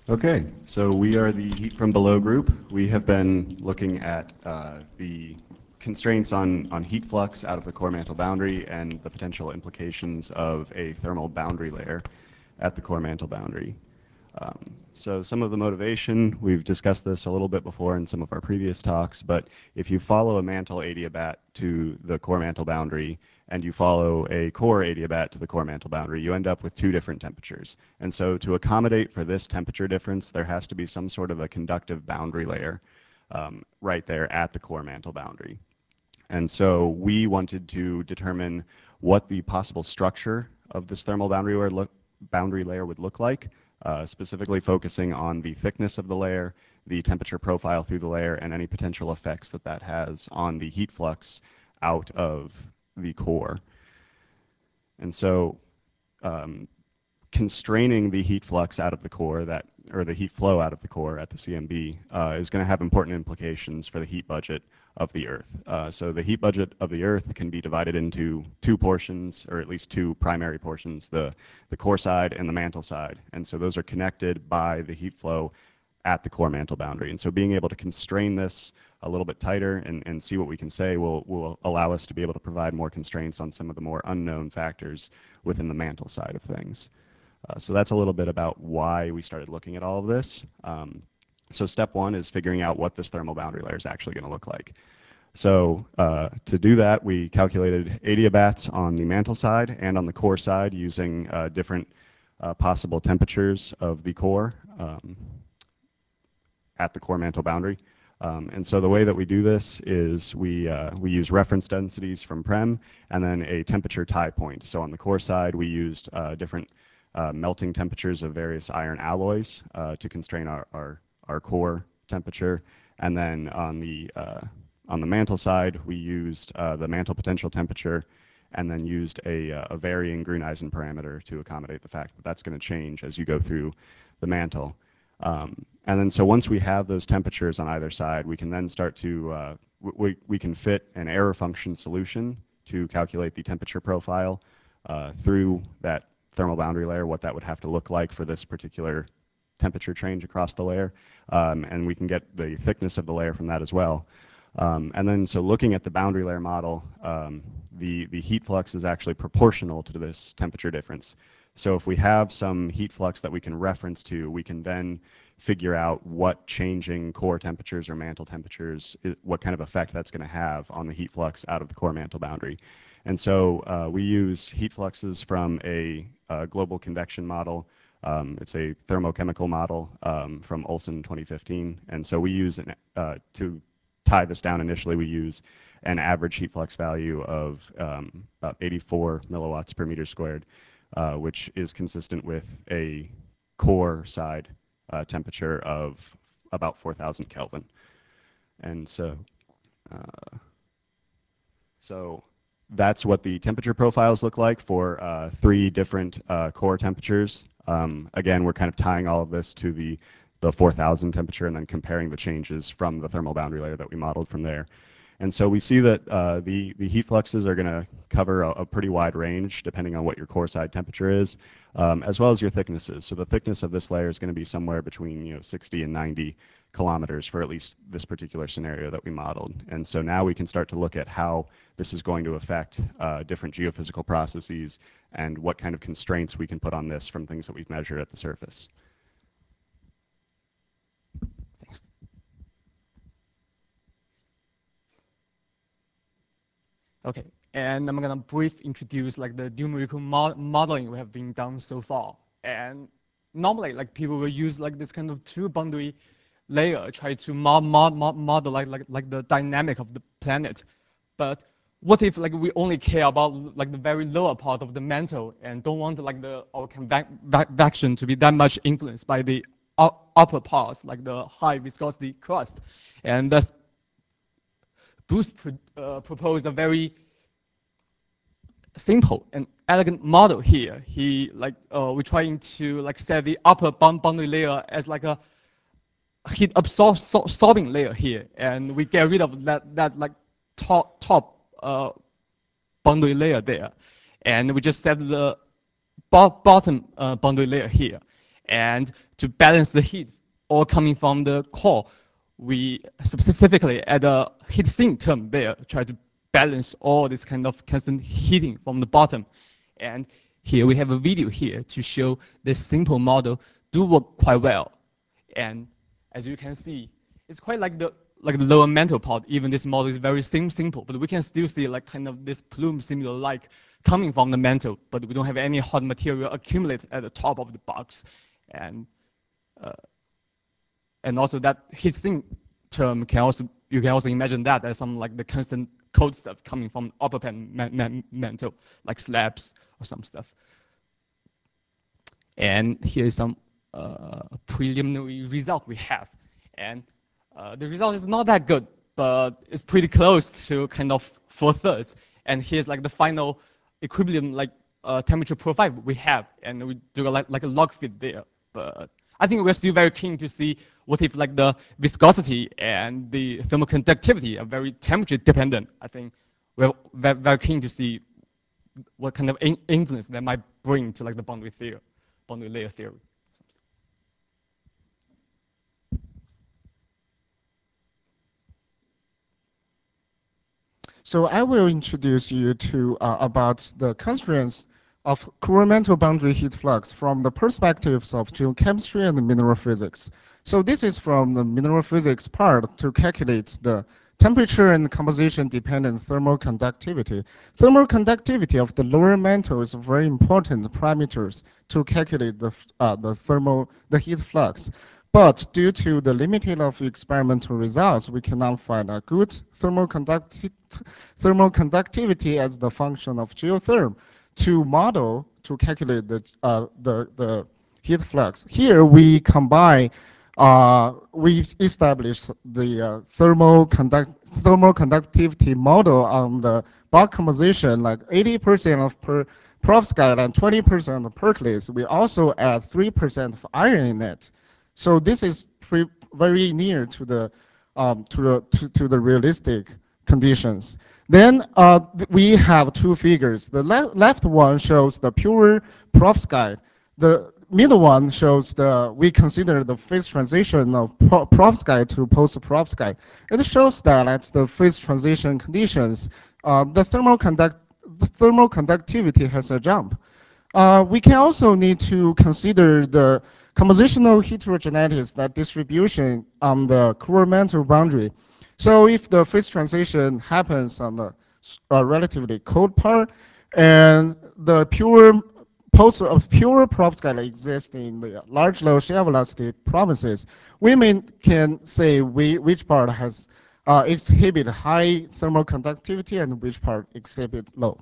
Okay, so we are the Heat from Below group. We have been looking at the constraints on heat flux out of the core mantle boundary and the potential implications of a thermal boundary layer at the core mantle boundary. So some of the motivation, we've discussed this a little bit before in some of our previous talks, but if you follow a mantle adiabat to the core mantle boundary and you follow a core adiabat to the core mantle boundary, you end up with two different temperatures. And so to accommodate for this temperature difference, there has to be some sort of a conductive boundary layer right there at the core mantle boundary. And so we wanted to determine what the possible structure of this thermal boundary layer would look like, specifically focusing on the thickness of the layer, the temperature profile through the layer, and any potential effects that that has on the heat flux out of the core. And so constraining the heat flux out of the core, or the heat flow out of the core at the CMB, is going to have important implications for the heat budget of the Earth. So the heat budget of the Earth can be divided into two portions, or at least two primary portions, the core side and the mantle side. And so those are connected by the heat flow at the core mantle boundary. And so being able to constrain this a little bit tighter and see what we can say will allow us to be able to provide more constraints on some of the more unknown factors within the mantle side of things. So that's a little bit about why we started looking at all of this. So step one is figuring out what this thermal boundary layer is actually going to look like. So to do that, we calculated adiabats on the mantle side and on the core side using different possible temperatures of the core at the core mantle boundary. And so the way that we do this is we use reference densities from PREM and then a temperature tie point. So on the core side, we used different melting temperatures of various iron alloys to constrain our core temperature. And then on the mantle side, we used the mantle potential temperature and then used a varying Grün-Eisen parameter to accommodate the fact that that's going to change as you go through the mantle. And then so once we have those temperatures on either side, we can then start to, we can fit an error function solution to calculate the temperature profile through that thermal boundary layer, what that would have to look like for this particular temperature change across the layer. And we can get the thickness of the layer from that as well. And then so looking at the boundary layer model, the heat flux is actually proportional to this temperature difference. So if we have some heat flux that we can reference to, we can then figure out what changing core temperatures or mantle temperatures, what kind of effect that's going to have on the heat flux out of the core mantle boundary. And so we use heat fluxes from a global convection model. It's a thermochemical model from Olson 2015. And so we use, to tie this down initially, we use an average heat flux value of about 84 milliwatts per meter squared, which is consistent with a core side temperature of about 4,000 Kelvin. And so, that's what the temperature profiles look like for three different core temperatures. Again, we're kind of tying all of this to the 4,000 temperature and then comparing the changes from the thermal boundary layer that we modeled from there. And so we see that the heat fluxes are going to cover a pretty wide range depending on what your core side temperature is, as well as your thicknesses. So the thickness of this layer is going to be somewhere between 60 and 90 kilometers for at least this particular scenario that we modeled. And so now we can start to look at how this is going to affect different geophysical processes and what kind of constraints we can put on this from things that we've measured at the surface. Thanks. Okay, and I'm gonna brief introduce like the numerical modeling we have been done so far. And normally, like people will use like this kind of two boundary layer, try to model like the dynamic of the planet. But what if like we only care about like the very lower part of the mantle and don't want like our convection to be that much influenced by the upper parts, like the high viscosity crust, and thus Bruce proposed a very simple and elegant model here. We're trying to like set the upper boundary layer as like a heat absorbing layer here, and we get rid of that like top boundary layer there, and we just set the bottom boundary layer here. And to balance the heat all coming from the core, we specifically at the heat sink term there try to balance all this kind of constant heating from the bottom. And here we have a video here to show this simple model do work quite well. And as you can see, it's quite like the lower mantle part. Even this model is very simple, but we can still see like kind of this plume similar like coming from the mantle, but we don't have any hot material accumulate at the top of the box. And uh, and also that heat sink term can also, you can also imagine that as some like the constant cold stuff coming from upper pan mantle, like slabs or some stuff. And here is some preliminary result we have. And the result is not that good, but it's pretty close to kind of 4/3. And here's like the final equilibrium like temperature profile we have, and we do like a log fit there. But I think we're still very keen to see what if like the viscosity and the thermal conductivity are very temperature dependent. I think we're very keen to see what kind of influence that might bring to like the boundary theory, boundary layer theory. So I will introduce you to about the constraints of Kuromental boundary heat flux from the perspectives of geochemistry and mineral physics. So this is from the mineral physics part to calculate the temperature and composition dependent thermal conductivity. Thermal conductivity of the lower mantle is very important parameters to calculate the heat flux. But due to the limited of experimental results, we cannot find a good thermal conductivity as the function of geotherm to model to calculate the heat flux. Here we combine, we establish the thermal conductivity model on the bulk composition, like 80% of perovskite and 20% of perchlase. We also add 3% of iron in it. So this is very near to the realistic conditions. Then we have two figures. The left one shows the pure perovskite. The middle one shows we consider the phase transition of perovskite to post-perovskite. It shows that at the phase transition conditions, the thermal conductivity has a jump. We can also need to consider the compositional heterogeneity, that distribution on the Kuromental boundary. So if the phase transition happens on the relatively cold part, and the pure perovskite exists in the large low shear velocity provinces, we can say which part has exhibit high thermal conductivity and which part exhibit low.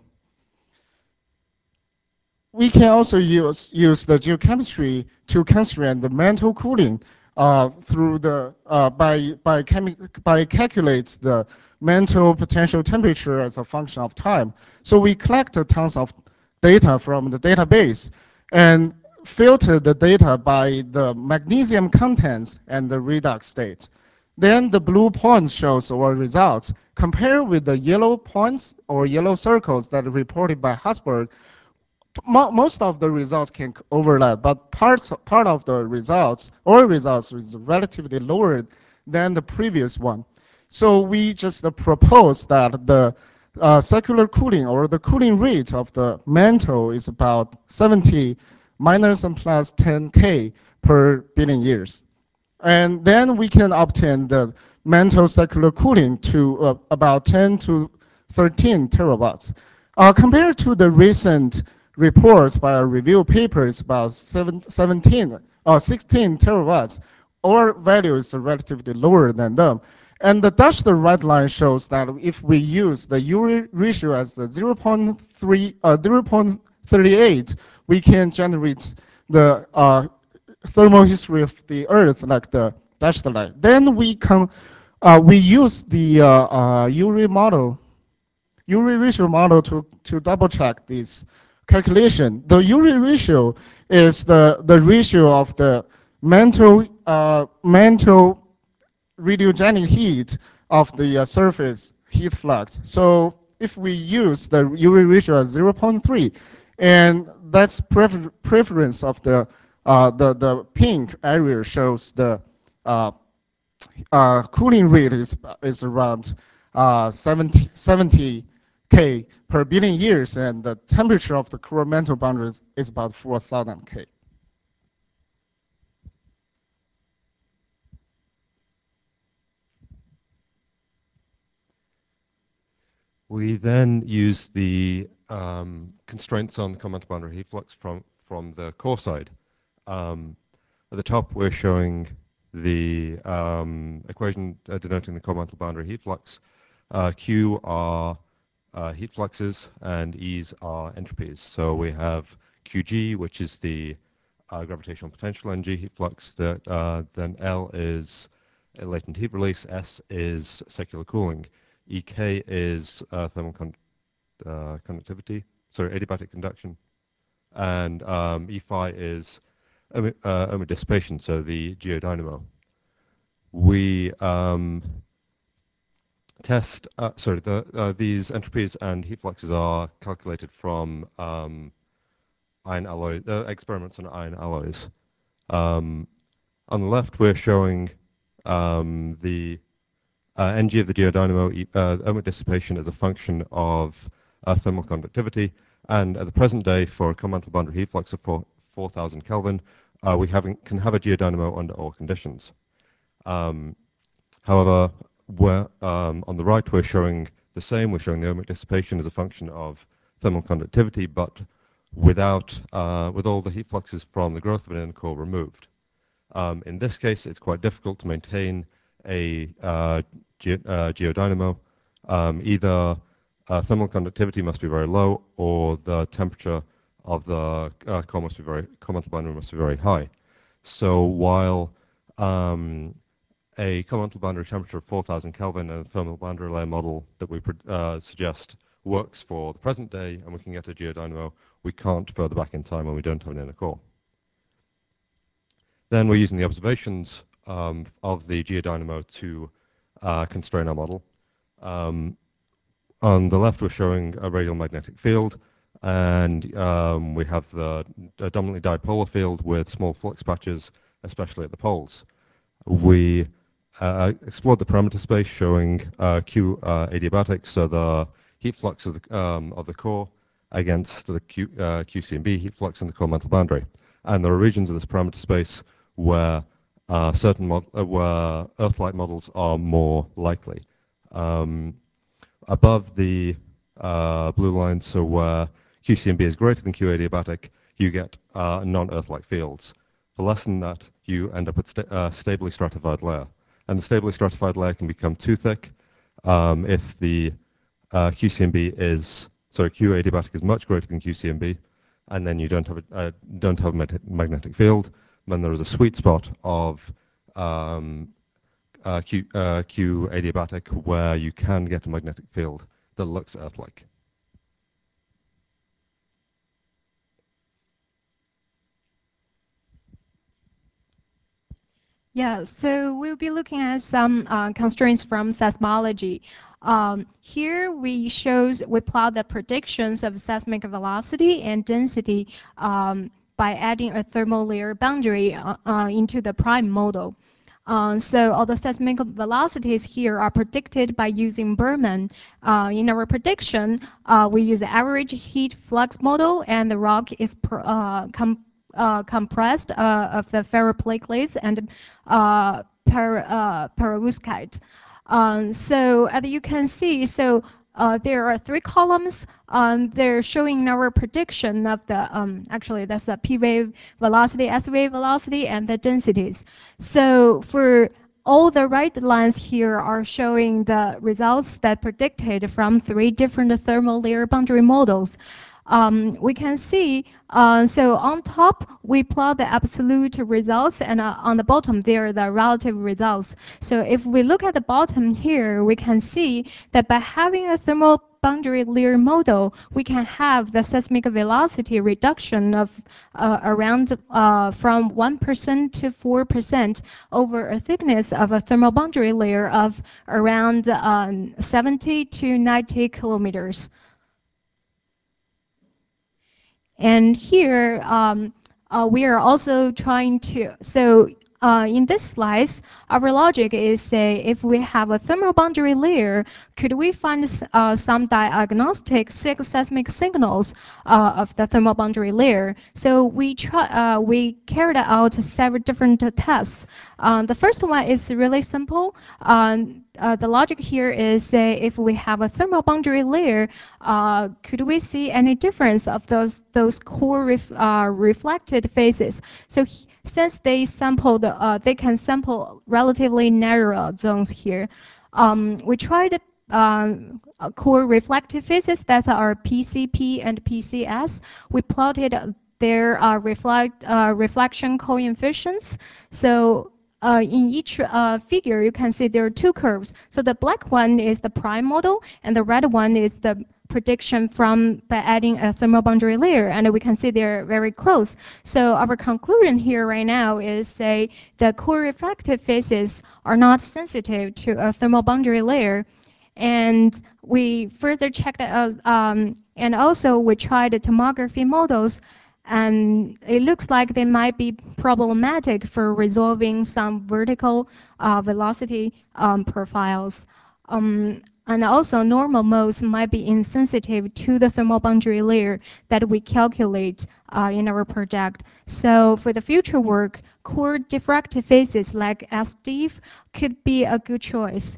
We can also use the geochemistry to constrain the mantle cooling through the by calculate the mantle potential temperature as a function of time. So we collect tons of data from the database and filter the data by the magnesium contents and the redox state. Then the blue points shows our results. Compared with the yellow points or yellow circles that are reported by Hasberg, most of the results can overlap, but part of the results or results is relatively lower than the previous one. So we just propose that the circular cooling or the cooling rate of the mantle is about 70 minus and plus 10 K per billion years. And then we can obtain the mantle circular cooling to about 10 to 13 terawatts. Compared to the recent reports by our review papers about 17 or 16 terawatts, our value is relatively lower than them. And the dashed red line shows that if we use the UV ratio as the 0.38, we can generate the thermal history of the Earth like the dashed line. Then we use the UV ratio model to double check this calculation. The UV ratio is the ratio of the mantle radiogenic heat of the surface heat flux. So if we use the UV ratio as 0.3, and that's preference of the The pink area shows the cooling rate is around 70 K per billion years, and the temperature of the core mantle boundary is about 4,000 K. We then use the constraints on the core mantle boundary heat flux from the core side. At the top, we're showing the equation denoting the core mantle boundary heat flux. Q are heat fluxes, and E's are entropies. So we have QG, which is the gravitational potential energy heat flux. Then L is latent heat release. S is secular cooling. EK is thermal conductivity, sorry, adiabatic conduction. And E phi is ohmic dissipation, so the geodynamo. We test, these entropies and heat fluxes are calculated from iron alloy, experiments on iron alloys. On the left, we're showing the Ng of the geodynamo, ohmic dissipation as a function of thermal conductivity. And at the present day, for a core mantle boundary heat flux of 4,000 Kelvin, we can have a geodynamo under all conditions. However, on the right, we're showing the same. We're showing the ohmic dissipation as a function of thermal conductivity, but with all the heat fluxes from the growth of an inner core removed. In this case, it's quite difficult to maintain a geodynamo. Either thermal conductivity must be very low, or the temperature of the core mantle boundary must be very high. So while a core mantle boundary temperature of 4,000 Kelvin and a thermal boundary layer model that we suggest works for the present day, and we can get a geodynamo, we can't further back in time when we don't have an inner core. Then we're using the observations of the geodynamo to constrain our model. On the left, we're showing a radial magnetic field, and we have the dominantly dipolar field with small flux patches, especially at the poles. We explored the parameter space, showing Q adiabatic, so the heat flux of the core against the QCMB heat flux in the core mantle boundary. And there are regions of this parameter space where where Earth-like models are more likely. Above the blue line, so where QCMB is greater than Q adiabatic, you get non-Earth-like fields. For less than that, you end up with stably stratified layer. And the stably stratified layer can become too thick if the Q adiabatic is much greater than QCMB, and then you don't have a magnetic field. Then there is a sweet spot of Q adiabatic where you can get a magnetic field that looks Earth-like. Yeah, so we'll be looking at some constraints from seismology. Here we plot the predictions of seismic velocity and density by adding a thermal layer boundary into the prime model. So all the seismic velocities here are predicted by using Berman. In our prediction, we use the average heat flux model, and the rock is compressed of the ferroplakelets and perovskite. So as you can see, there are 3 columns. They're showing our prediction of the, actually that's the P wave velocity, S wave velocity, and the densities. So for all the right lines here are showing the results that predicted from 3 different thermal layer boundary models. We can see, so on top, we plot the absolute results, and on the bottom, there are the relative results. So if we look at the bottom here, we can see that by having a thermal boundary layer model, we can have the seismic velocity reduction of around from 1% to 4% over a thickness of a thermal boundary layer of around 70 to 90 kilometers. And here, we are also trying to, in this slice, our logic is say if we have a thermal boundary layer, could we find some diagnostic seismic signals of the thermal boundary layer? So we carried out several different tests. The first one is really simple. The logic here is say if we have a thermal boundary layer, could we see any difference of those core reflected phases? So since they can sample relatively narrow zones here. We tried core reflective phases that are PCP and PCS. We plotted their reflection coefficients. So in each figure, you can see there are two curves. So the black one is the prime model, and the red one is the prediction from by adding a thermal boundary layer, and we can see they're very close. So our conclusion here right now is say the core reflective phases are not sensitive to a thermal boundary layer. And we further checked out, and also we tried the tomography models, and it looks like they might be problematic for resolving some vertical velocity profiles. And also normal modes might be insensitive to the thermal boundary layer that we calculate in our project. So for the future work, core diffractive phases like SDIF could be a good choice.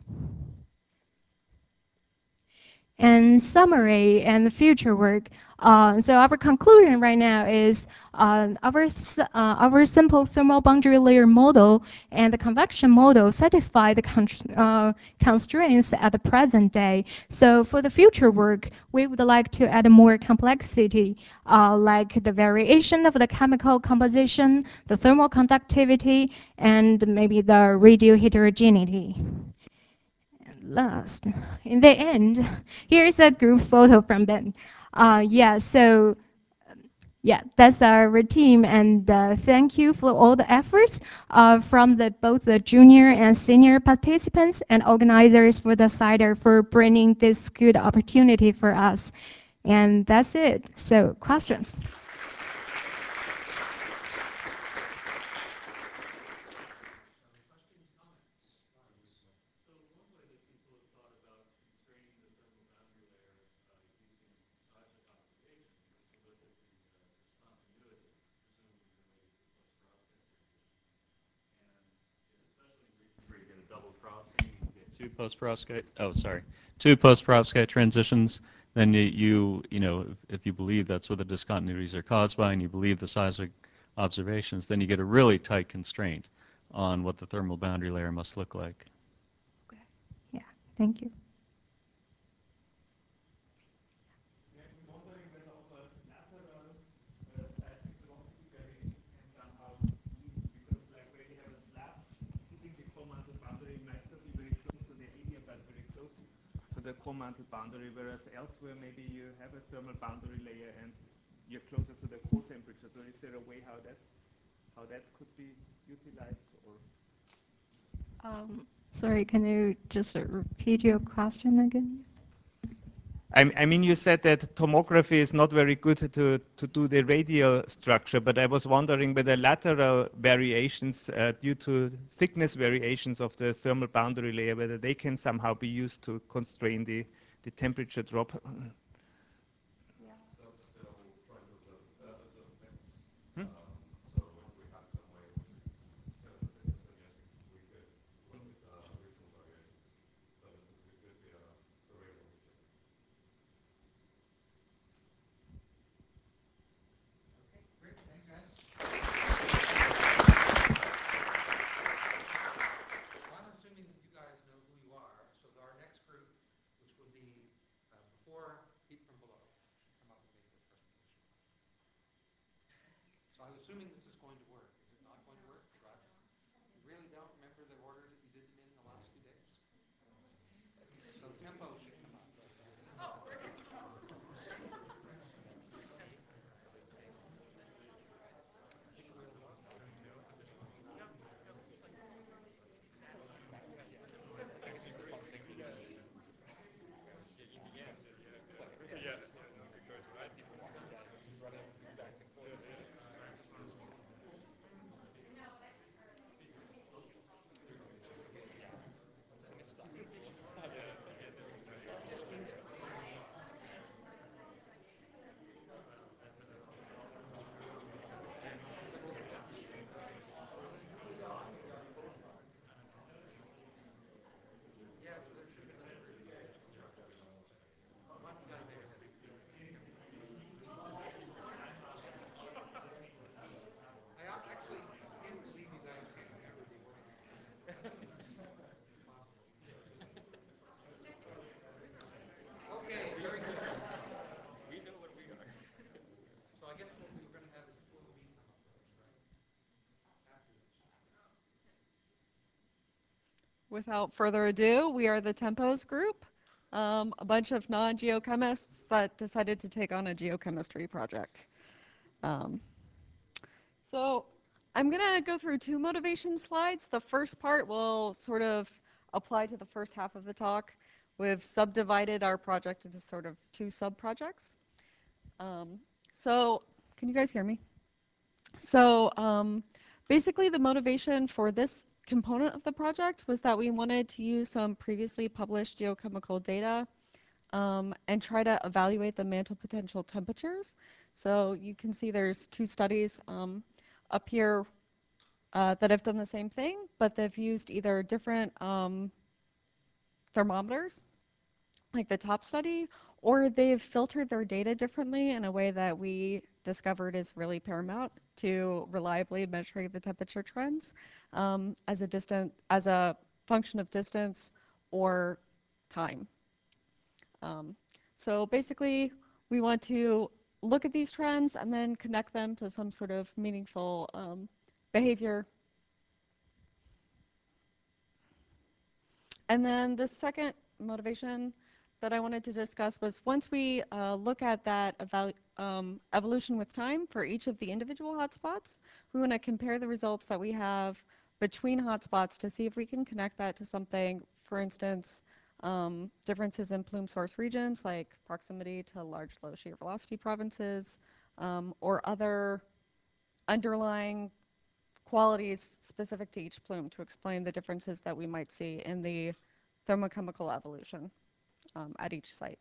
And summary and future work. So our conclusion right now is our simple thermal boundary layer model and the convection model satisfy the constraints at the present day. So for the future work, we would like to add more complexity, like the variation of the chemical composition, the thermal conductivity, and maybe the radio heterogeneity. Last, in the end, here's a group photo from Ben. Yeah, so yeah, that's our team, and thank you for all the efforts from both the junior and senior participants and organizers for the CIDR for bringing this good opportunity for us. And that's it. So questions? Where you get a double crossing, you get two post-perovskite transitions, then you know, if you believe that's what the discontinuities are caused by, and you believe the seismic observations, then you get a really tight constraint on what the thermal boundary layer must look like. Okay. Yeah, thank you. The core mantle boundary, whereas elsewhere maybe you have a thermal boundary layer and you're closer to the core temperature. So is there a way how that could be utilized? Or Sorry, can you just repeat your question again? I mean, you said that tomography is not very good to do the radial structure, but I was wondering whether lateral variations due to thickness variations of the thermal boundary layer, whether they can somehow be used to constrain the temperature drop. without further ado, we are the Tempos group, a bunch of non-geochemists that decided to take on a geochemistry project. Um, so I'm going to go through two motivation slides. The first part will sort of apply to the first half of the talk. We've subdivided our project into sort of two sub-projects. So can you guys hear me? So basically the motivation for this component of the project was that we wanted to use some previously published geochemical data and try to evaluate the mantle potential temperatures. So you can see there's two studies up here that have done the same thing, but they've used either different thermometers, like the top study, or they've filtered their data differently in a way that we discovered is really paramount to reliably measuring the temperature trends as a function of distance or time. So basically, we want to look at these trends and then connect them to some sort of meaningful behavior. And then the second motivation that I wanted to discuss was once we look at that evolution with time for each of the individual hotspots, we want to compare the results that we have between hotspots to see if we can connect that to something, for instance, differences in plume source regions like proximity to large low shear velocity provinces or other underlying qualities specific to each plume to explain the differences that we might see in the thermochemical evolution at each site.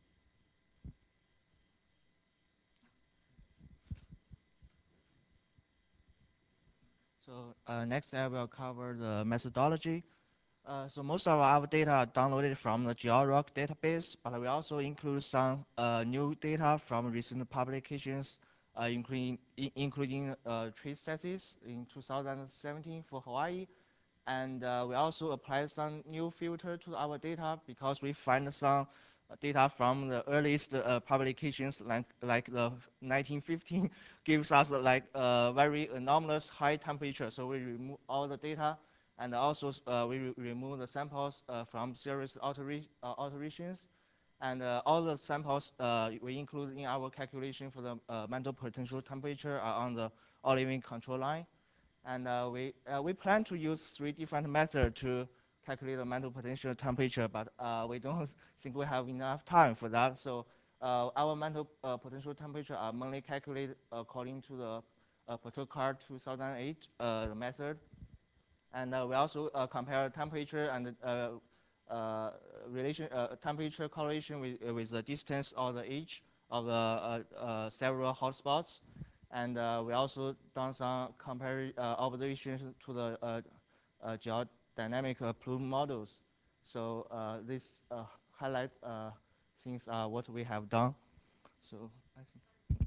So next I will cover the methodology. So most of our data are downloaded from the GeoRock database, but we also include some new data from recent publications, including tree studies in 2017 for Hawaii. And we also applied some new filter to our data because we find some data from the earliest publications like the 1915 gives us like a very anomalous high temperature. So we remove all the data and also we remove the samples from serious alterations. And all the samples we include in our calculation for the mantle potential temperature are on the Olivine control line. And we plan to use 3 different methods to calculate the mantle potential temperature, but we don't think we have enough time for that. So our mantle potential temperature are mainly calculated according to the Potokar 2008 method. And we also compare temperature and temperature correlation with the distance or the age of several hotspots. And we also done some observations to the geodynamic plume models. So this highlight things are what we have done. So I think.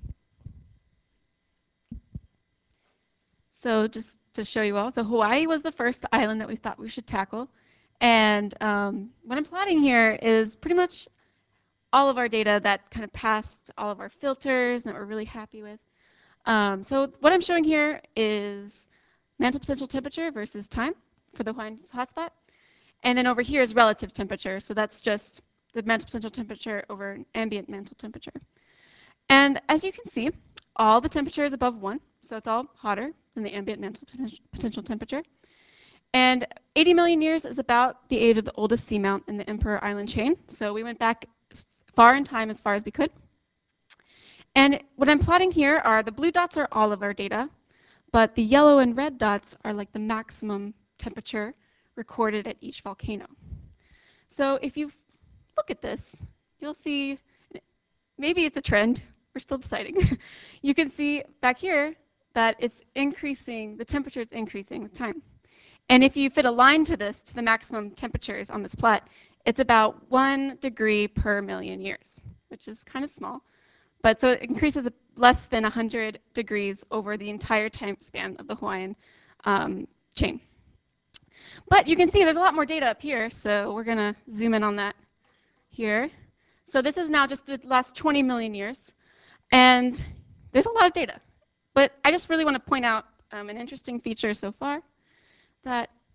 So just to show you all, so Hawaii was the first island that we thought we should tackle. And what I'm plotting here is pretty much all of our data that kind of passed all of our filters and that we're really happy with. So what I'm showing here is mantle potential temperature versus time for the Hawaiian hotspot. And then over here is relative temperature. So that's just the mantle potential temperature over ambient mantle temperature. And as you can see, all the temperature is above 1. So it's all hotter than the ambient mantle potential temperature. And 80 million years is about the age of the oldest seamount in the Emperor Island chain. So we went back as far in time as far as we could. And what I'm plotting here are the blue dots are all of our data, but the yellow and red dots are like the maximum temperature recorded at each volcano. So if you look at this, you'll see, maybe it's a trend, we're still deciding. You can see back here that it's increasing, the temperature is increasing with time. And if you fit a line to this, to the maximum temperatures on this plot, it's about 1 degree per million years, which is kind of small. But so it increases less than 100 degrees over the entire time span of the Hawaiian chain. But you can see there's a lot more data up here, so we're going to zoom in on that here. So this is now just the last 20 million years. And there's a lot of data. But I just really want to point out an interesting feature so far, that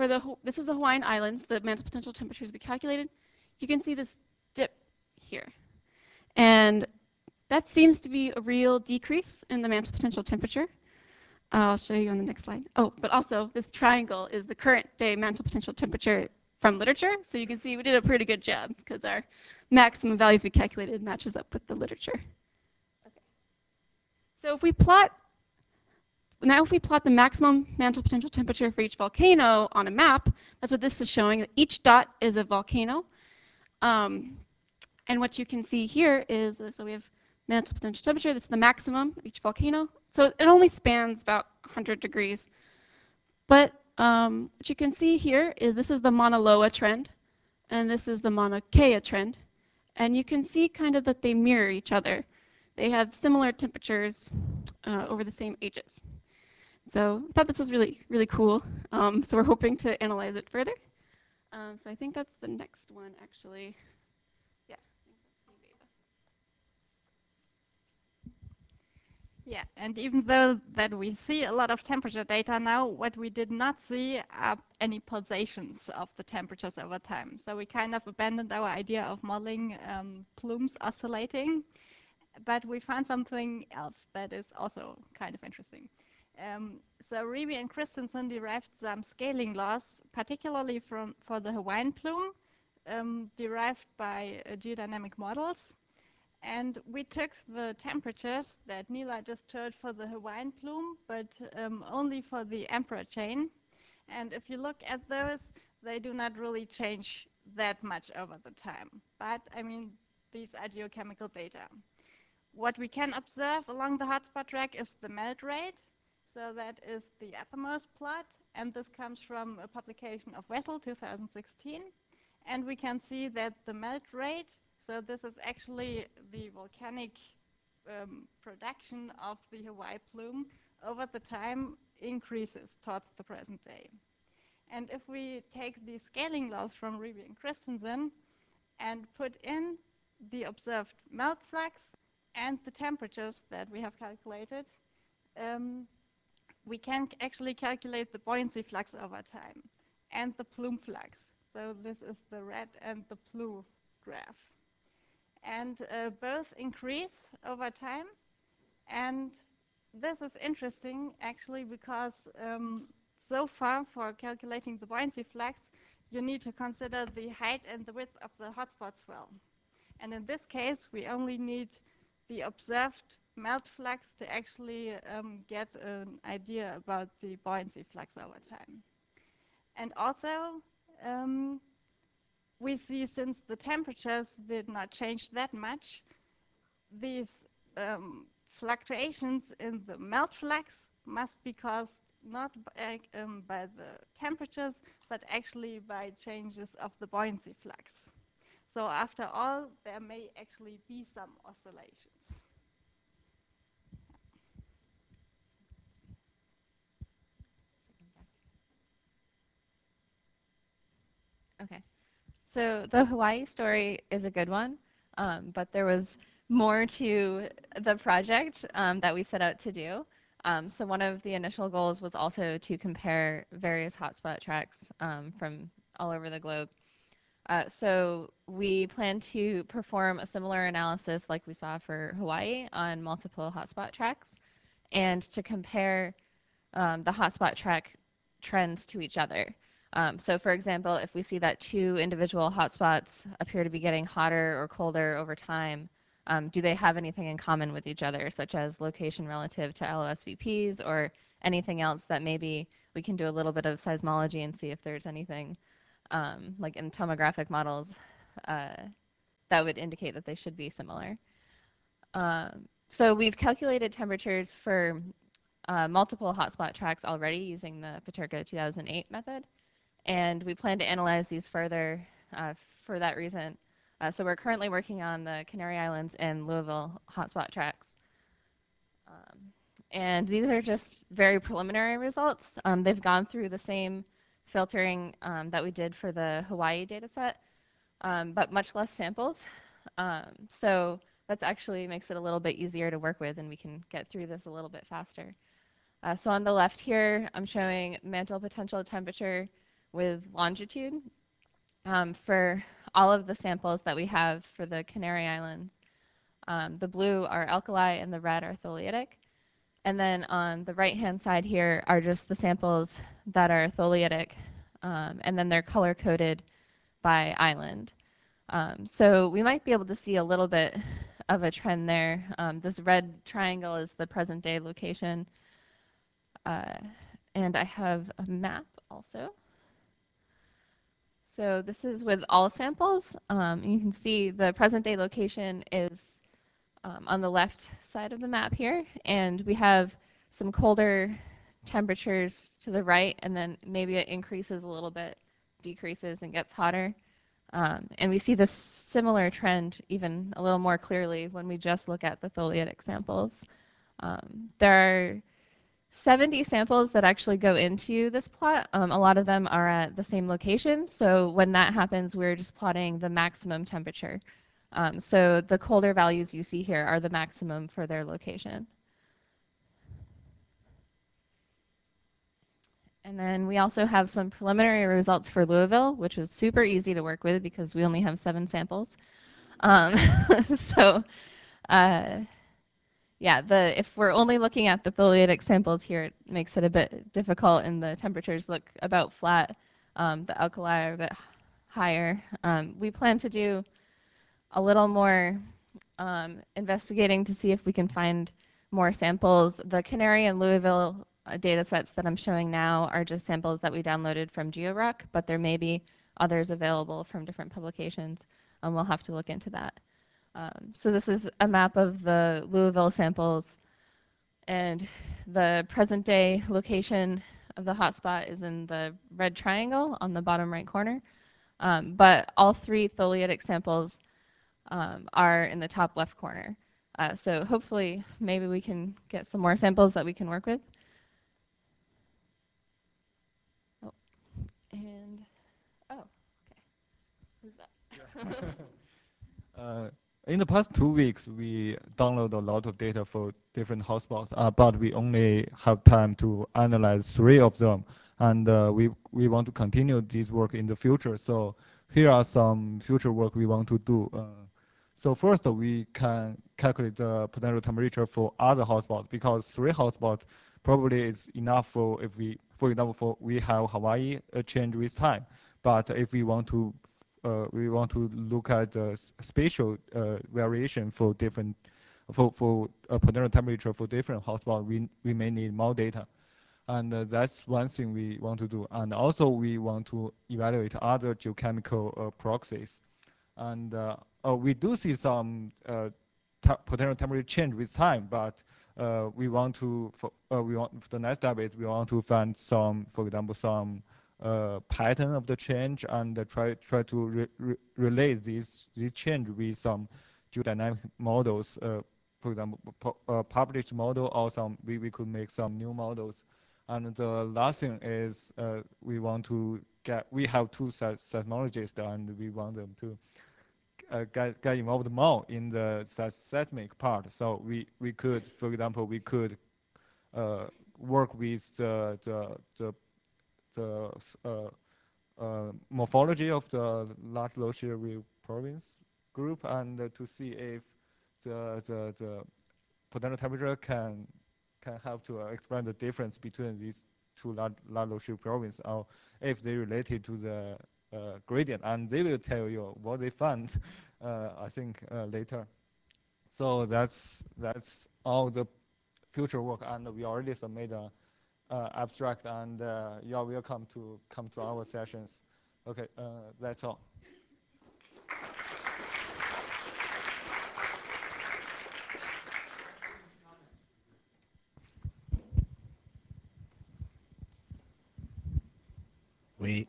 for this is the Hawaiian Islands, the mantle potential temperatures we calculated. You can see this dip here. And that seems to be a real decrease in the mantle potential temperature. I'll show you on the next slide. Oh, but also this triangle is the current day mantle potential temperature from literature. So you can see we did a pretty good job because our maximum values we calculated matches up with the literature. Okay. So if we plot the maximum mantle potential temperature for each volcano on a map, that's what this is showing. Each dot is a volcano. And what you can see here is, so we have mantle potential temperature. This is the maximum of each volcano. So it only spans about 100 degrees. But what you can see here is this is the Mauna Loa trend, and this is the Mauna Kea trend. And you can see kind of that they mirror each other. They have similar temperatures over the same ages. So I thought this was really, really cool. So we're hoping to analyze it further. So I think that's the next one, actually. Yeah. Yeah, and even though that we see a lot of temperature data now, what we did not see are any pulsations of the temperatures over time. So we kind of abandoned our idea of modeling plumes oscillating, but we found something else that is also kind of interesting. So Reby and Christensen derived some scaling laws, particularly for the Hawaiian plume, derived by geodynamic models. And we took the temperatures that Nila just showed for the Hawaiian plume, but only for the emperor chain. And if you look at those, they do not really change that much over the time. But, I mean, these are geochemical data. What we can observe along the hotspot track is the melt rate. So that is the uppermost plot. And this comes from a publication of Wessel, 2016. And we can see that the melt rate, so this is actually the volcanic production of the Hawaii plume, over the time increases towards the present day. And if we take the scaling laws from Reby and Christensen and put in the observed melt flux and the temperatures that we have calculated, we can actually calculate the buoyancy flux over time and the plume flux. So this is the red and the blue graph. And both increase over time. And this is interesting, actually, because so far for calculating the buoyancy flux, you need to consider the height and the width of the hotspot swell. And in this case, we only need the observed melt flux to actually get an idea about the buoyancy flux over time. And also, we see, since the temperatures did not change that much, these fluctuations in the melt flux must be caused not by the temperatures, but actually by changes of the buoyancy flux. So after all, there may actually be some oscillations. Okay. So the Hawaii story is a good one, but there was more to the project that we set out to do. So one of the initial goals was also to compare various hotspot tracks from all over the globe. So we plan to perform a similar analysis like we saw for Hawaii on multiple hotspot tracks, and to compare the hotspot track trends to each other. So for example, if we see that two individual hotspots appear to be getting hotter or colder over time, do they have anything in common with each other, such as location relative to LSVPs or anything else that maybe we can do a little bit of seismology and see if there's anything like in tomographic models that would indicate that they should be similar. So we've calculated temperatures for multiple hotspot tracks already using the Peterka 2008 method. And we plan to analyze these further for that reason. So we're currently working on the Canary Islands and Louisville hotspot tracks. And these are just very preliminary results. They've gone through the same filtering that we did for the Hawaii data set, but much less samples. So that's actually makes it a little bit easier to work with, and we can get through this a little bit faster. So on the left here, I'm showing mantle potential temperature with longitude. For all of the samples that we have for the Canary Islands, the blue are alkali and the red are tholeiitic. And then on the right-hand side here are just the samples that are tholeiitic, and then they're color-coded by island. So we might be able to see a little bit of a trend there. This red triangle is the present-day location. And I have a map also. So this is with all samples. You can see the present-day location is on the left side of the map here, and we have some colder temperatures to the right, and then maybe it increases a little bit, decreases, and gets hotter. And we see this similar trend even a little more clearly when we just look at the tholeiitic samples. There are 70 samples that actually go into this plot. A lot of them are at the same location, so when that happens, we're just plotting the maximum temperature. So the colder values you see here are the maximum for their location. And then we also have some preliminary results for Louisville, which was super easy to work with because we only have 7 samples. So yeah, if we're only looking at the tholeiitic samples here, it makes it a bit difficult, and the temperatures look about flat. The alkali are a bit higher. We plan to do a little more investigating to see if we can find more samples. The Canary and Louisville data sets that I'm showing now are just samples that we downloaded from GeoRock, but there may be others available from different publications, and we'll have to look into that. So this is a map of the Louisville samples, and the present day location of the hotspot is in the red triangle on the bottom right corner. But all 3 tholeiitic samples are in the top left corner. So hopefully maybe we can get some more samples that we can work with. Oh, and okay. Who's that? In the past 2 weeks, we download a lot of data for different hotspots, but we only have time to analyze 3 of them, and we want to continue this work in the future. So here are some future work we want to do. So first, we can calculate the potential temperature for other hotspots, because 3 hotspots probably is enough for if we, for example, we have Hawaii change with time. But if we want to look at the spatial variation for different for potential temperature for different hotspots, we may need more data. And that's one thing we want to do. And also we want to evaluate other geochemical proxies. And we do see some potential temperature change with time, but we want to, for the next step is we want to find some, for example, some pattern of the change, and try to relate this change with some geodynamic models. For example, published model, or we could make some new models. And the last thing is we want to we have 2 seismologists, and we want them to get involved more in the seismic part. So we could, for example, we could work with the morphology of the large low shear wave province group, and to see if the potential temperature can help to explain the difference between these 2 large low shear province, or if they related to the gradient, and they will tell you what they found, I think, later. So that's all the future work, and we already submitted abstract, and you are welcome to come to our sessions. Okay, that's all. Wait.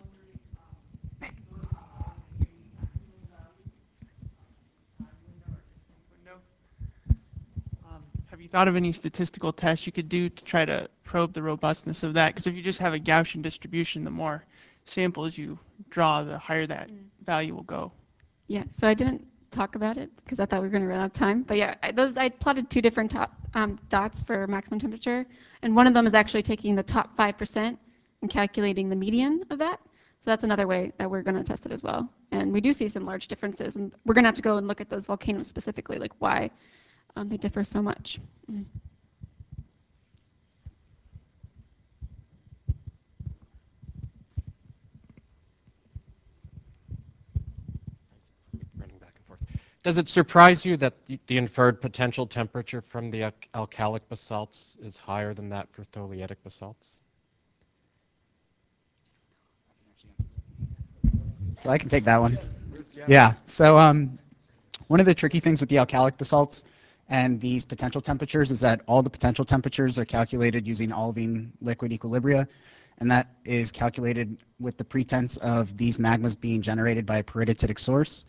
Have you thought of any statistical tests you could do to try to probe the robustness of that? Because if you just have a Gaussian distribution, the more samples you draw, the higher that value will go. Yeah, so I didn't talk about it because I thought we were going to run out of time. But yeah, I plotted 2 different dots for maximum temperature, and one of them is actually taking the top 5% and calculating the median of that. So that's another way that we're going to test it as well. And we do see some large differences, and we're going to have to go and look at those volcanoes specifically, like why they differ so much. Mm. Running back and forth. Does it surprise you that the inferred potential temperature from the alkalic basalts is higher than that for tholeiitic basalts? So I can take that one. Yeah. So one of the tricky things with the alkalic basalts and these potential temperatures is that all the potential temperatures are calculated using olivine liquid equilibria, and that is calculated with the pretense of these magmas being generated by a peridotite source.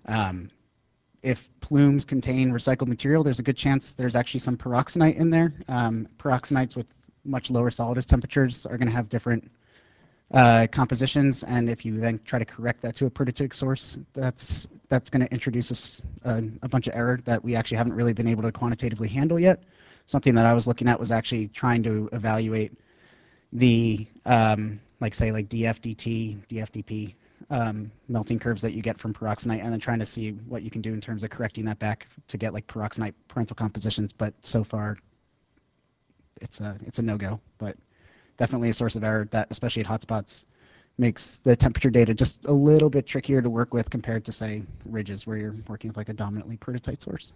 If plumes contain recycled material, there's a good chance there's actually some pyroxenite in there. Pyroxenites with much lower solidus temperatures are going to have different compositions, and if you then try to correct that to a peridotite source, that's going to introduce us a bunch of error that we actually haven't really been able to quantitatively handle yet. Something that I was looking at was actually trying to evaluate the like DFDT, DFDP melting curves that you get from pyroxenite, and then trying to see what you can do in terms of correcting that back to get like pyroxenite parental compositions. But so far, it's a no-go. But definitely a source of error that, especially at hotspots, makes the temperature data just a little bit trickier to work with compared to, say, ridges where you're working with like a dominantly peridotite source.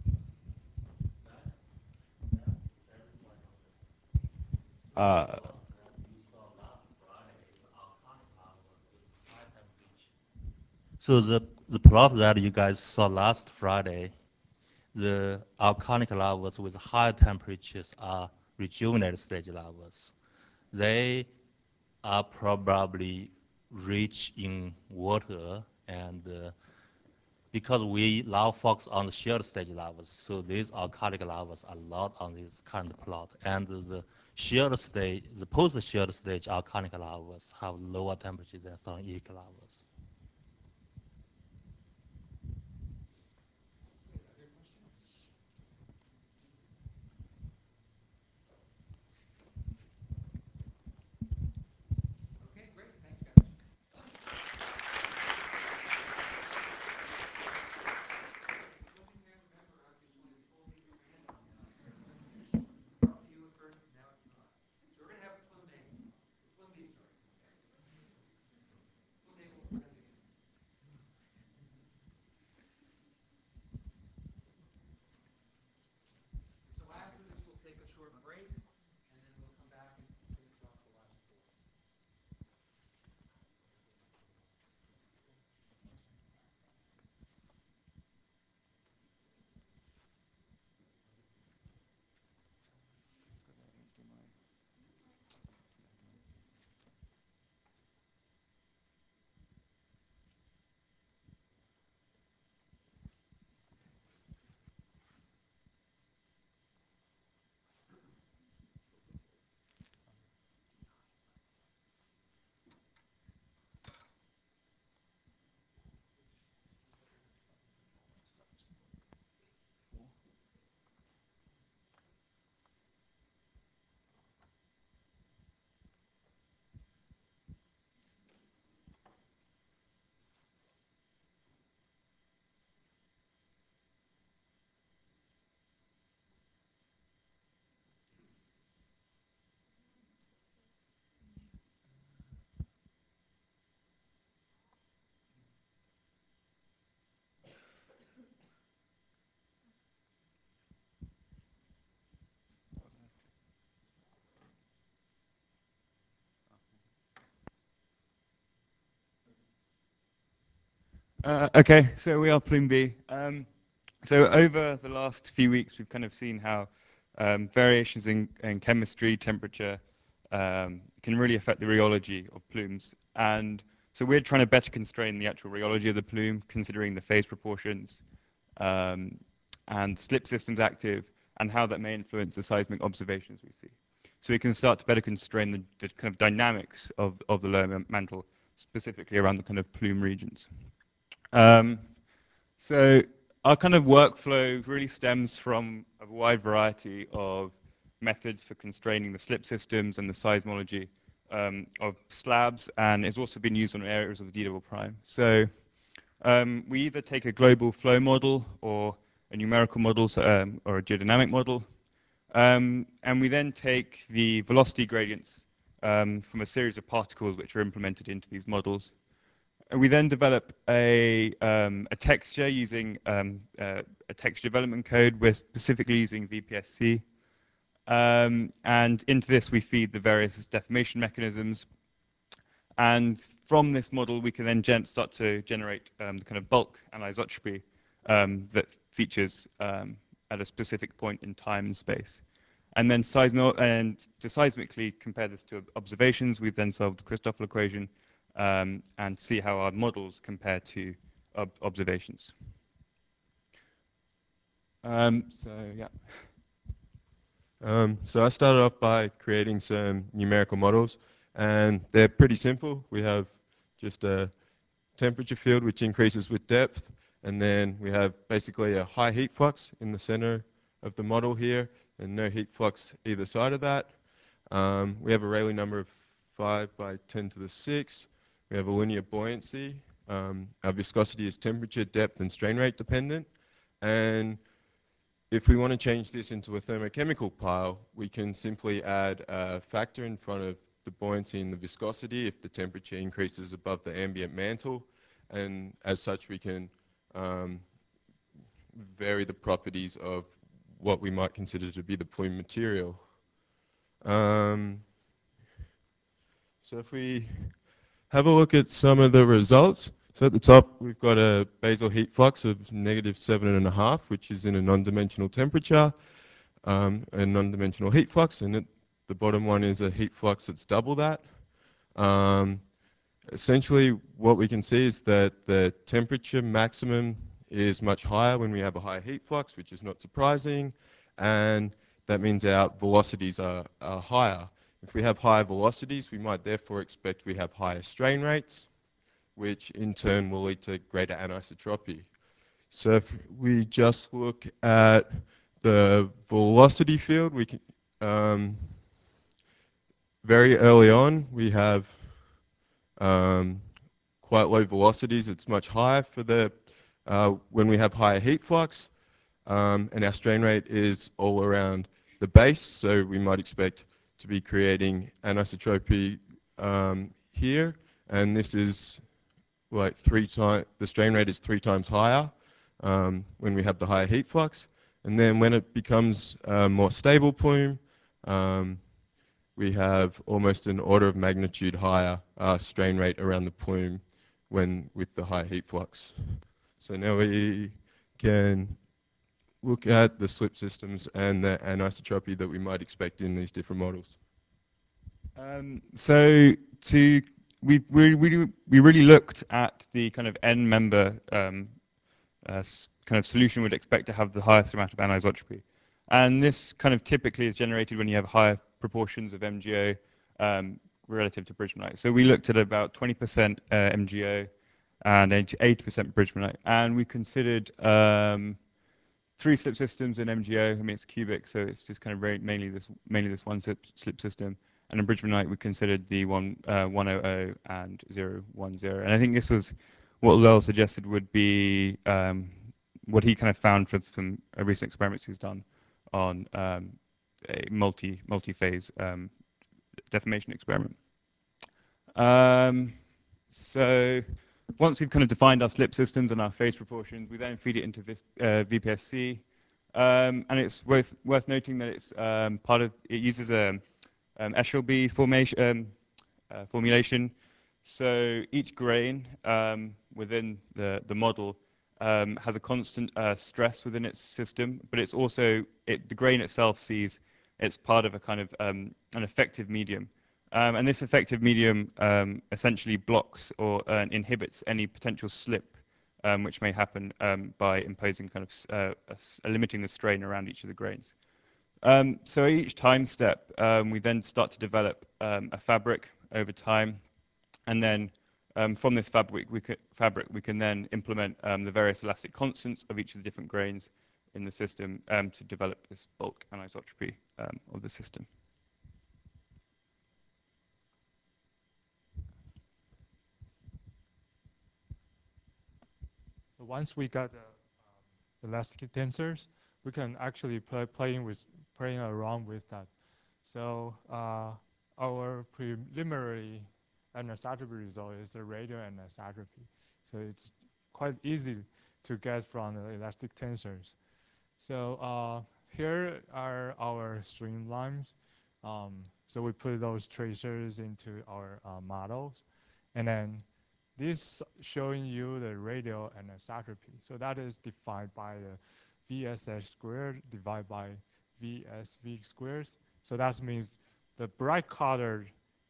So the plot that you guys saw last Friday, the alkalic lavas with higher temperatures are rejuvenated stage lavas. They are probably rich in water, and because we now focus on the shear stage lavas, so these alkalic lavas are not on this current plot. And the shear stage, the post-shear stage alkalic lavas have lower temperature than tholeiic lavas. Okay, so we are Plume B. So over the last few weeks, we've kind of seen how variations in chemistry, temperature, can really affect the rheology of plumes. And so we're trying to better constrain the actual rheology of the plume, considering the phase proportions and slip systems active, and how that may influence the seismic observations we see. So we can start to better constrain the kind of dynamics of the lower mantle, specifically around the kind of plume regions. So our kind of workflow really stems from a wide variety of methods for constraining the slip systems and the seismology of slabs, and it's also been used on areas of the D double prime. So we either take a global flow model or a numerical model, or a geodynamic model, and we then take the velocity gradients from a series of particles which are implemented into these models. And we then develop a texture using a texture development code. We're specifically using VPSC. And into this, we feed the various deformation mechanisms. And from this model, we can then start to generate the kind of bulk anisotropy that features at a specific point in time and space. And then to seismically compare this to observations, we then solve the Christoffel equation and see how our models compare to observations. Yeah. So I started off by creating some numerical models, and they're pretty simple. We have just a temperature field which increases with depth, and then we have basically a high heat flux in the center of the model here, and no heat flux either side of that. We have a Rayleigh number of 5 by 10 to the 6. We have a linear buoyancy. Our viscosity is temperature, depth, and strain rate dependent. And if we want to change this into a thermochemical pile, we can simply add a factor in front of the buoyancy and the viscosity if the temperature increases above the ambient mantle. And as such, we can vary the properties of what we might consider to be the plume material. So if we have a look at some of the results. So at the top, we've got a basal heat flux of -7.5, which is in a non-dimensional temperature, a non-dimensional heat flux, and at the bottom one is a heat flux that's double that. Essentially, what we can see is that the temperature maximum is much higher when we have a higher heat flux, which is not surprising, and that means our velocities are higher. If we have higher velocities, we might therefore expect we have higher strain rates, which in turn will lead to greater anisotropy. So if we just look at the velocity field, we can, very early on, we have quite low velocities. It's much higher for the when we have higher heat flux, and our strain rate is all around the base, so we might expect to be creating anisotropy here, and this is like 3 times, the strain rate is 3 times higher when we have the higher heat flux. And then when it becomes a more stable plume, we have almost an order of magnitude higher strain rate around the plume when with the high heat flux. So now we can look at the slip systems and the anisotropy that we might expect in these different models. We really looked at the kind of n member kind of solution we'd expect to have the highest amount of anisotropy. And this kind of typically is generated when you have higher proportions of MgO relative to bridgmanite. So we looked at about 20% MgO and 80% bridgmanite. And we considered 3 slip systems in MgO. I mean, it's cubic, so it's just kind of mainly this one slip system. And in bridgmanite, we considered the 100 and 010. And I think this was what Lowell suggested would be what he kind of found from some recent experiments he's done on a multi-phase deformation experiment. So once we've kind of defined our slip systems and our phase proportions, we then feed it into VPSC. And it's worth noting that it's it uses a Eshelby formulation. So each grain within the model has a constant stress within its system, but it's also, the grain itself sees it's part of a kind of an effective medium. And this effective medium essentially blocks or inhibits any potential slip which may happen by imposing kind of limiting the strain around each of the grains. So at each time step, we then start to develop a fabric over time, and then from this fabric, we can then implement the various elastic constants of each of the different grains in the system to develop this bulk anisotropy of the system. So once we got the elastic tensors, we can actually playing around with that. So our preliminary anisotropy result is the radial anisotropy. So it's quite easy to get from the elastic tensors. So here are our streamlines. So we put those tracers into our models, and then this showing you the radial anisotropy. So that is defined by the VSH squared divided by VSV squares. So that means the bright colored,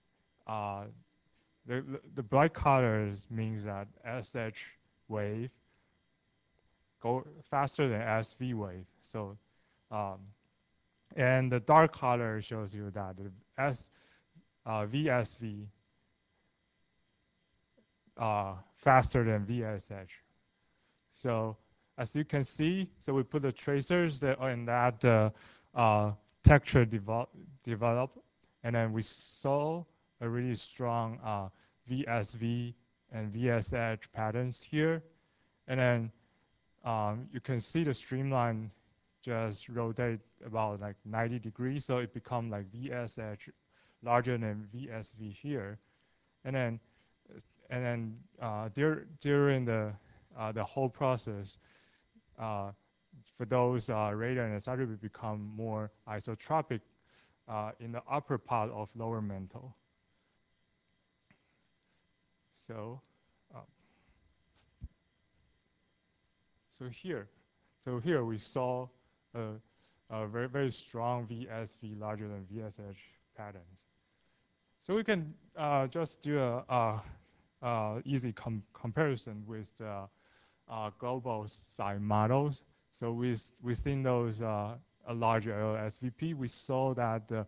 the bright colors means that SH wave go faster than SV wave. So, and the dark color shows you that the VSV faster than VSH. So as you can see, so we put the tracers that in that texture develop, and then we saw a really strong VSV and VSH patterns here. And then you can see the streamline just rotate about like 90 degrees, so it becomes like VSH larger than VSV here. And then during the whole process, for those radial anisotropy become more isotropic in the upper part of lower mantle. So, so here we saw a very strong VSV larger than VSH patterns. So we can just do a easy comparison with global site models. So within those large LSVP, we saw that the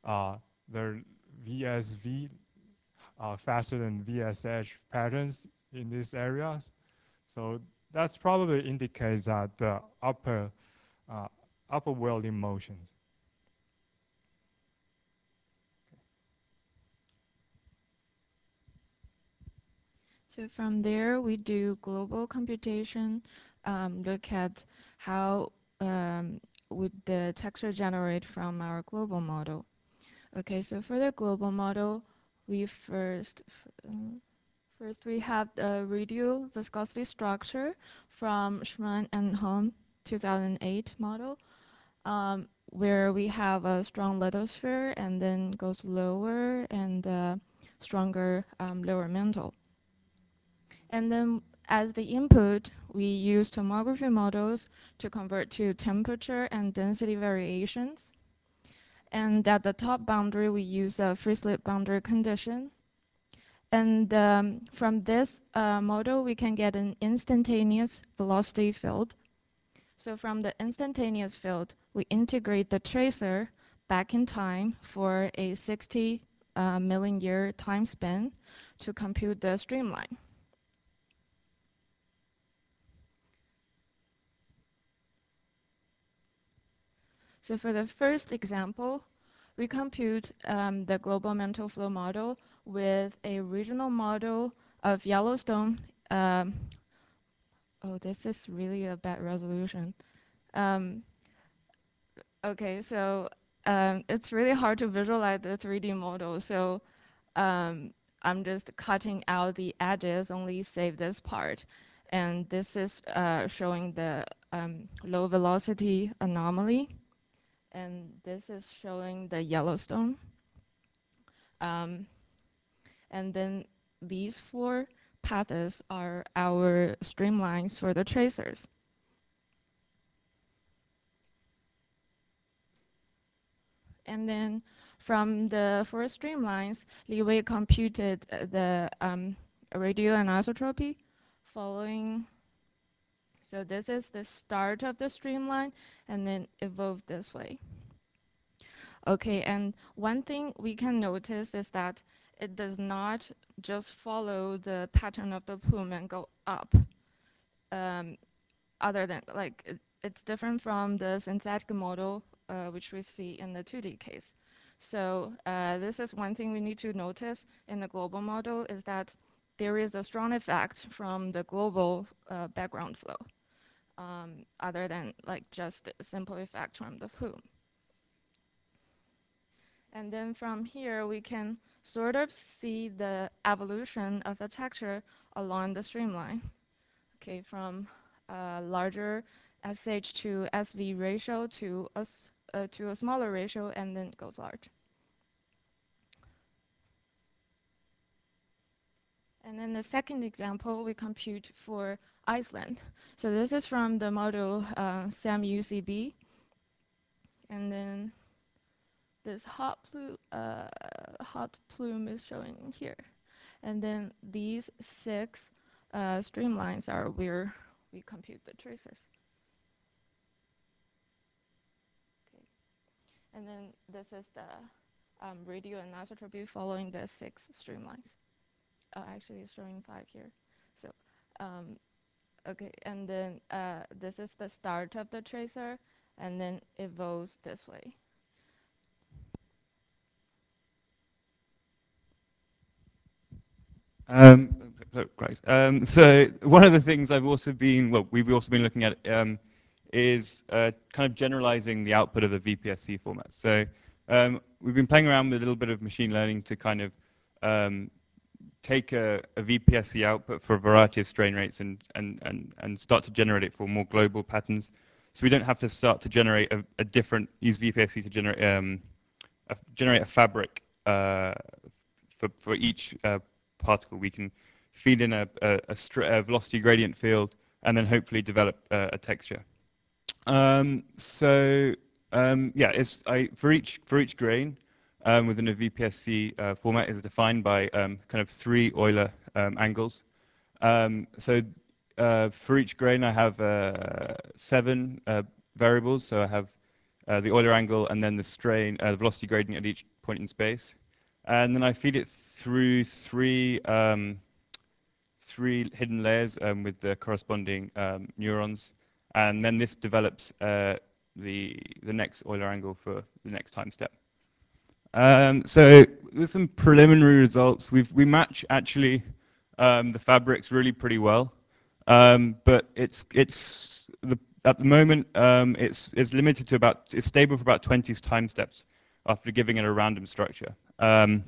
VSV faster than VSH patterns in these areas. So that's probably indicates that the upper welding motions. So from there, we do global computation, look at how would the texture generate from our global model. Okay, so for the global model, we first we have the radial viscosity structure from Schmann and Hom 2008 model, where we have a strong lithosphere and then goes lower and stronger lower mantle. And then as the input, we use tomography models to convert to temperature and density variations. And at the top boundary, we use a free slip boundary condition. And from this model, we can get an instantaneous velocity field. So from the instantaneous field, we integrate the tracer back in time for a 60 million year time span to compute the streamline. So for the first example, we compute the global mantle flow model with a regional model of Yellowstone. Oh, this is really a bad resolution. Okay, so it's really hard to visualize the 3D model. So I'm just cutting out the edges, only save this part. And this is showing the low velocity anomaly. And this is showing the Yellowstone. And then these four paths are our streamlines for the tracers. And then from the four streamlines, Li Wei computed the radial anisotropy following. So this is the start of the streamline, and then evolved this way. Okay, and one thing we can notice is that it does not just follow the pattern of the plume and go up. Other than, like, it's different from the synthetic model, which we see in the 2D case. So this is one thing we need to notice in the global model, is that there is a strong effect from the global background flow, other than like just a simple effect from the plume. And then from here, we can sort of see the evolution of the texture along the streamline. Okay, from a larger SH to SV ratio to a smaller ratio, and then it goes large. And then the second example we compute for Iceland. So this is from the model SAM-UCB. And then this hot plume is showing here. And then these 6 streamlines are where we compute the tracers. Okay. And then this is the radio anisotropy following the 6 streamlines. Actually, it's showing 5 here. So, okay, and then this is the start of the tracer, and then it goes this way. Great. So one of the things we've also been looking at is kind of generalizing the output of a VPSC format. So we've been playing around with a little bit of machine learning to kind of take a VPSC output for a variety of strain rates and start to generate it for more global patterns. So we don't have to start to generate use VPSC to generate a fabric for each particle. We can feed in a velocity gradient field and then hopefully develop a texture. Yeah, for each grain within a VPSC format is defined by kind of 3 Euler angles. For each grain, I have 7 variables. So I have the Euler angle and then the strain, the velocity gradient at each point in space. And then I feed it through 3 hidden layers with the corresponding neurons. And then this develops the next Euler angle for the next time step. So with some preliminary results, we match actually the fabrics really pretty well. But at the moment, it's limited to it's stable for about 20 time steps after giving it a random structure. And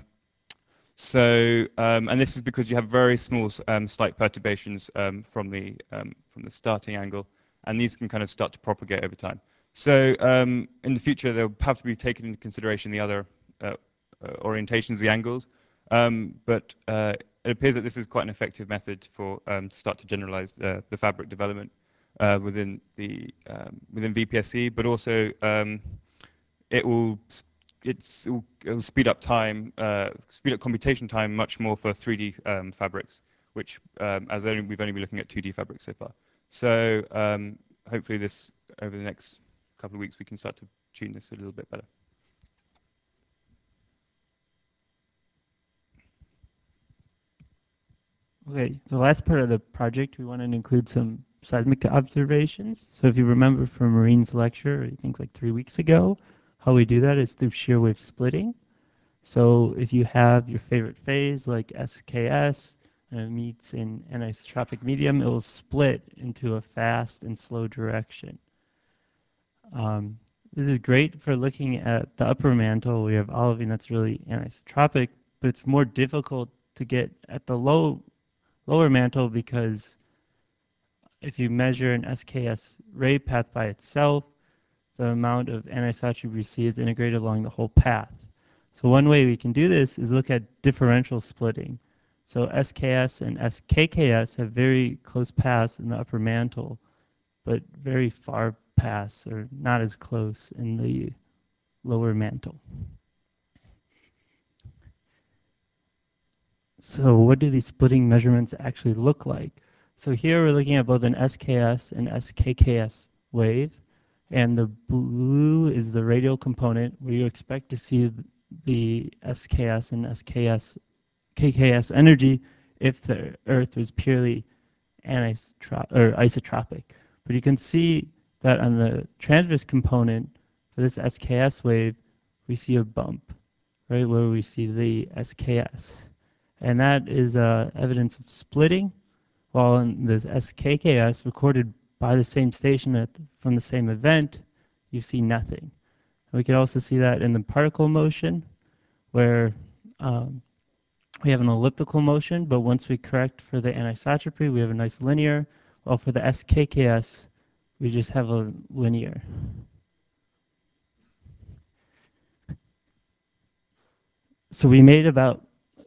this is because you have very small slight perturbations from the starting angle, and these can kind of start to propagate over time. So in the future, they'll have to be taken into consideration the other orientations of the angles. But it appears that this is quite an effective method for to start to generalize the fabric development within VPSC, but also it'll speed up computation time much more for 3D fabrics, which we've only been looking at 2D fabrics so far. So hopefully over the next couple of weeks we can start to tune this a little bit better. Okay, the last part of the project, we want to include some seismic observations. So if you remember from Marine's lecture, I think like 3 weeks ago, how we do that is through shear wave splitting. So if you have your favorite phase like SKS and it meets in anisotropic medium, it will split into a fast and slow direction. This is great for looking at the upper mantle. We have olivine that's really anisotropic, but it's more difficult to get at the lower mantle because if you measure an SKS ray path by itself, the amount of anisotropy we see is integrated along the whole path. So one way we can do this is look at differential splitting. So SKS and SKKS have very close paths in the upper mantle, but very far paths or not as close in the lower mantle. So what do these splitting measurements actually look like? So here we're looking at both an SKS and SKKS wave, and the blue is the radial component where you expect to see the SKS and KKS energy if the Earth was purely isotropic. But you can see that on the transverse component for this SKS wave, we see a bump, right, where we see the SKS. And that is evidence of splitting, while in this SKKS recorded by the same station from the same event, you see nothing. We can also see that in the particle motion, where we have an elliptical motion, but once we correct for the anisotropy, we have a nice linear. While for the SKKS, we just have a linear. So we made about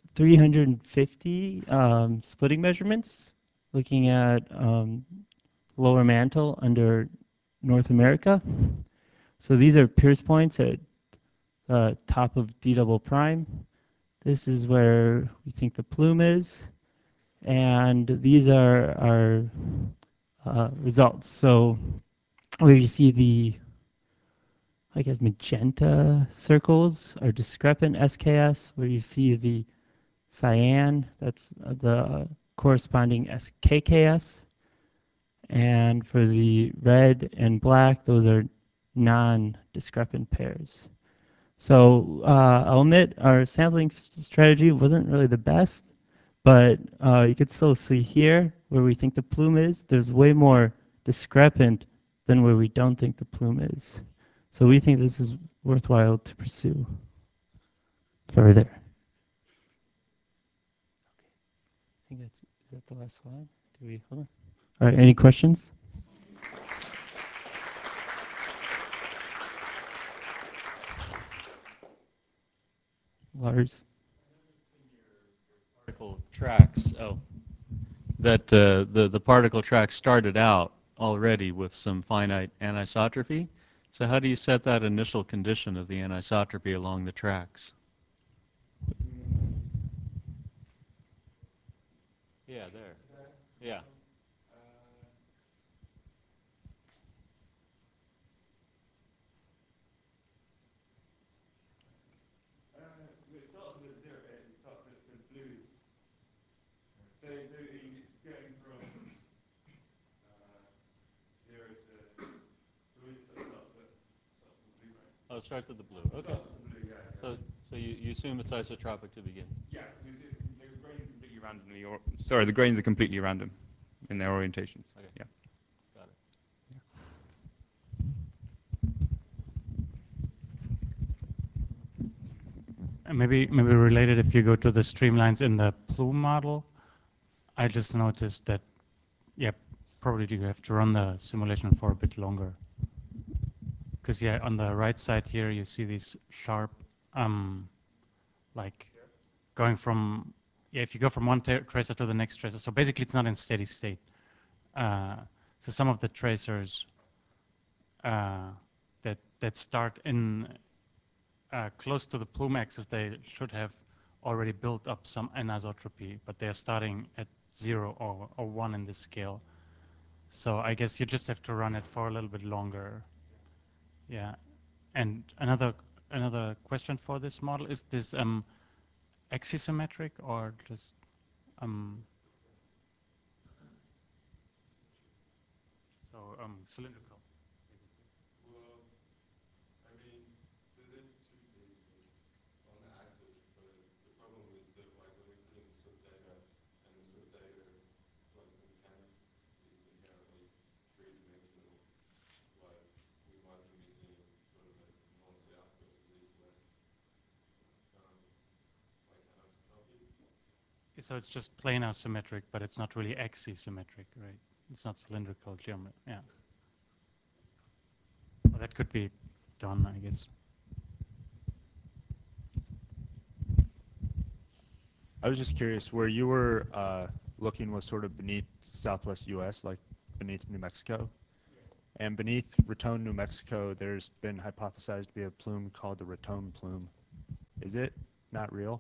350 splitting measurements, looking at lower mantle under North America. So these are Pierce points at top of D double prime. This is where we think the plume is. And these are our results. So where you see the, I guess, magenta circles are discrepant SKS, where you see the cyan, that's the corresponding SKKS. And for the red and black, those are non-discrepant pairs. So I'll admit our sampling strategy wasn't really the best, but you could still see here where we think the plume is, there's way more discrepant than where we don't think the plume is. So we think this is worthwhile to pursue further. I think is that the last slide? Do we, hold on. All right, any questions? Lars? Particle tracks, that the particle track started out already with some finite anisotropy. So how do you set that initial condition of the anisotropy along the tracks? Yeah, there. Yeah. It starts with 0, it starts with the blues. So it's going from 0 to blue, so it starts with blue, right? Oh, it starts with the blue. Okay. Starts with the blue, yeah. So you assume it's isotropic to begin? Yeah, the grains are completely randomly, sorry, the grains are completely random in their orientations. Okay. Yeah. Got it. And maybe related, if you go to the streamlines in the plume model, I just noticed that, yeah, probably you have to run the simulation for a bit longer. Because, yeah, on the right side here, you see these sharp, like going from, yeah, if you go from one tracer to the next tracer. So basically, it's not in steady state. So some of the tracers that start in close to the plume axis, they should have already built up some anisotropy, but they're starting at 0 or 1 in this scale. So I guess you just have to run it for a little bit longer. Yeah. And another question for this model, is this axisymmetric or just cylindrical? Well, I mean, so there's two things on the axis, but the problem is that like when we put in the subdata, and the subdata, like the mechanics is inherently three-dimensional, like we might be missing sort of a north-south versus east-west like anisotropy. So it's just planar symmetric, but it's not really axisymmetric, right? It's not cylindrical geometry. Yeah. Well, that could be done, I guess. I was just curious, where you were looking was sort of beneath southwest U.S., like beneath New Mexico. And beneath Raton, New Mexico, there's been hypothesized to be a plume called the Raton plume. Is it not real?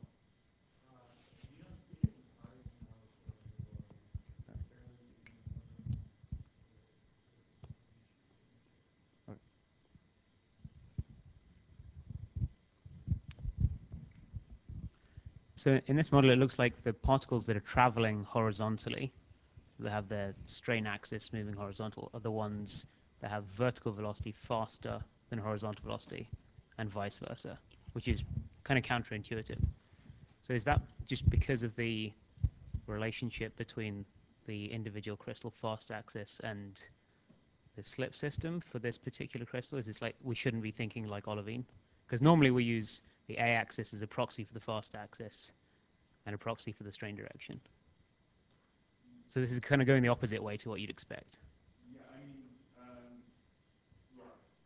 So in this model, it looks like the particles that are traveling horizontally, so they have their strain axis moving horizontal, are the ones that have vertical velocity faster than horizontal velocity, and vice versa, which is kind of counterintuitive. So So is that just because of the relationship between the individual crystal fast axis and the slip system for this particular crystal? Is this like we shouldn't be thinking like olivine? Because normally we use the a-axis as a proxy for the fast axis and a proxy for the strain direction. So this is kind of going the opposite way to what you'd expect. Yeah, I mean, right.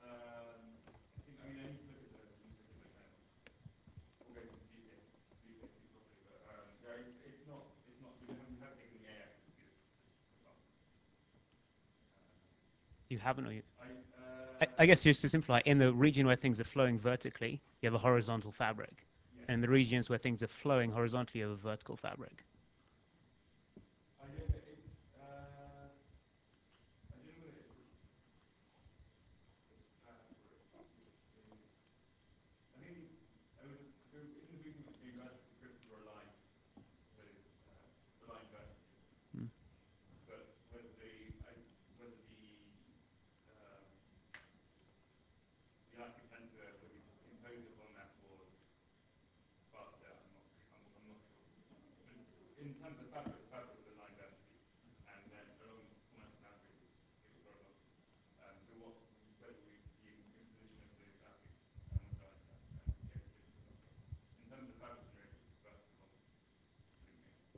I mean, I need to look at the system again. We'll go to VPSC properly, but it's not, we haven't taken the A-axis view. You haven't, or you? I guess just to simplify, in the region where things are flowing vertically, you have a horizontal fabric. Yeah. And in the regions where things are flowing horizontally, you have a vertical fabric. I don't know, I don't know whether it's the fabric, which is, I think, so in the region between vertical crystals are aligned with, aligned vertically. Mm. But whether the elastic tensor that we imposed upon that was faster, I'm not sure. But in terms of fabric was aligned vertically, and then along quantum boundary it was horizontal. So whether the imposition of the classic modality was not sure. In terms of fabric generation, it's vertical on everything else.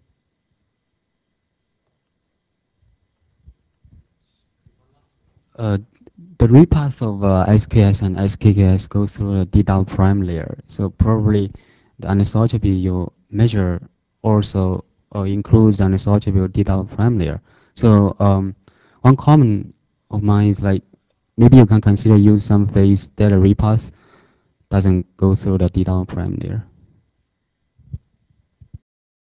The repath of SKS and SKKS go through the D-down prime layer. So probably the anisotropy you measure also includes the anisotropy of D-down prime layer. So one comment of mine is like maybe you can consider use some phase data repath doesn't go through the D-down prime layer.